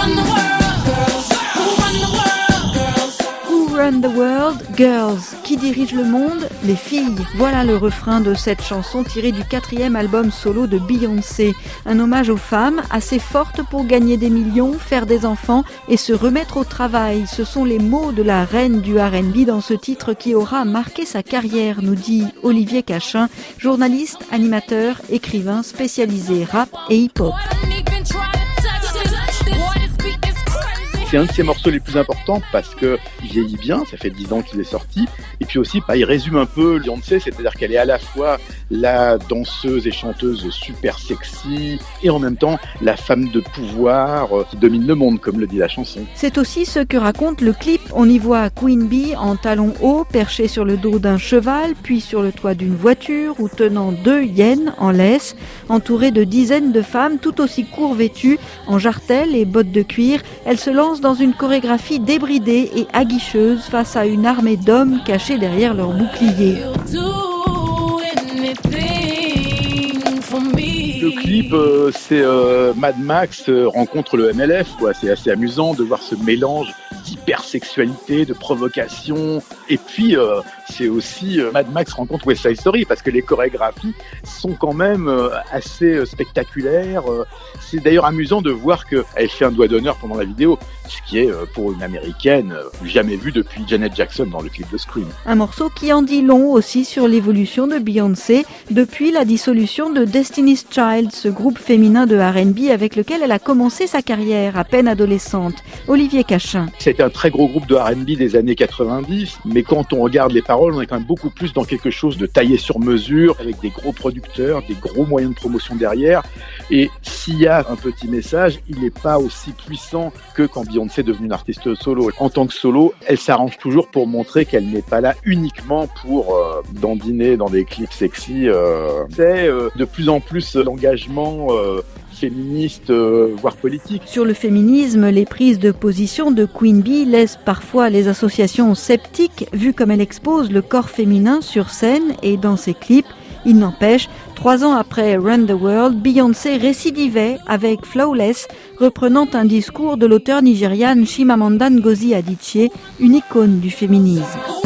Run the World, Girls. Qui dirige le monde? Les filles. Voilà le refrain de cette chanson tirée du 4e album solo de Beyoncé. Un hommage aux femmes, assez fortes pour gagner des millions, faire des enfants et se remettre au travail. Ce sont les mots de la reine du R&B dans ce titre qui aura marqué sa carrière, nous dit Olivier Cachin, journaliste, animateur, écrivain spécialisé rap et hip-hop. C'est un de ses morceaux les plus importants parce que il vieillit bien, ça fait 10 ans qu'il est sorti. Et puis aussi, il résume un peu Beyoncé, c'est-à-dire qu'elle est à la fois la danseuse et chanteuse super sexy et en même temps la femme de pouvoir qui domine le monde, comme le dit la chanson. C'est aussi ce que raconte le clip. On y voit Queen Bee en talons hauts, perchée sur le dos d'un cheval, puis sur le toit d'une voiture ou tenant 2 hyènes en laisse, entourée de dizaines de femmes tout aussi court vêtues, en jartelles et bottes de cuir. Elle se lance dans une chorégraphie débridée et aguicheuse face à une armée d'hommes cachés derrière leurs boucliers. Le clip, c'est Mad Max rencontre le MLF, quoi. C'est assez amusant de voir ce mélange d'hypersexualité, de provocation. Et puis, c'est aussi Mad Max rencontre West Side Story, parce que les chorégraphies sont quand même assez spectaculaires. C'est d'ailleurs amusant de voir qu'elle fait un doigt d'honneur pendant la vidéo, ce qui est, pour une américaine, jamais vu depuis Janet Jackson dans le clip de Scream. Un morceau qui en dit long aussi sur l'évolution de Beyoncé depuis la dissolution de Destiny's Child, ce groupe féminin de R&B avec lequel elle a commencé sa carrière à peine adolescente. Olivier Cachin. C'était un très gros groupe de R&B des années 90, mais quand on regarde les paroles, on est quand même beaucoup plus dans quelque chose de taillé sur mesure, avec des gros producteurs, des gros moyens de promotion derrière. Et s'il y a un petit message, il n'est pas aussi puissant que quand Beyoncé est devenue une artiste solo. En tant que solo, elle s'arrange toujours pour montrer qu'elle n'est pas là uniquement pour dandiner dans des clips sexy. C'est de plus en plus l'engagement féministe, voire politique. Sur le féminisme, les prises de position de Queen Bee laissent parfois les associations sceptiques, vu comme elle expose le corps féminin sur scène et dans ses clips. Il n'empêche, 3 ans après Run the World, Beyoncé récidivait avec Flawless, reprenant un discours de l'auteure nigériane Chimamanda Ngozi Adichie, une icône du féminisme.